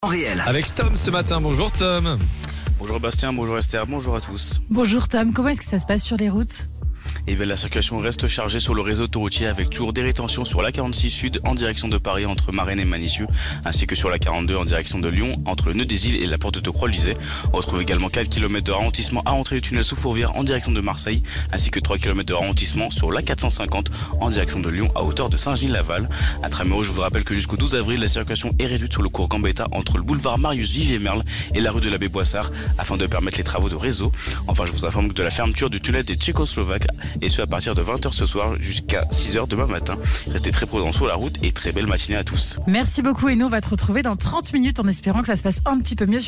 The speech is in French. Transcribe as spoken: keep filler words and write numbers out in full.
En réel. Avec Tom ce matin. Bonjour Tom. Bonjour Bastien, bonjour Esther, bonjour à tous. Bonjour Tom, comment est-ce que ça se passe sur les routes ? Et bien, la circulation reste chargée sur le réseau autoroutier avec toujours des rétentions sur la quarante-six Sud en direction de Paris entre Marennes et Manissieux, ainsi que sur la quarante-deux en direction de Lyon entre le nœud des îles et la porte de Croix-Luzet. On retrouve également quatre kilomètres de ralentissement à l'entrée du tunnel sous Fourvière en direction de Marseille, ainsi que trois kilomètres de ralentissement sur la quatre cent cinquante en direction de Lyon à hauteur de Saint-Genis-Laval. À Tramuros, je vous rappelle que jusqu'au douze avril, la circulation est réduite sur le cours Gambetta entre le boulevard Marius Vivier-Merle et la rue de l'Abbé Boissard afin de permettre les travaux de réseau. Enfin, je vous informe de la fermeture du tunnel des Tchécoslovaques et ce à partir de vingt heures ce soir jusqu'à six heures demain matin. Restez très prudents sur la route et très belle matinée à tous. Merci beaucoup et nous on va te retrouver dans trente minutes en espérant que ça se passe un petit peu mieux.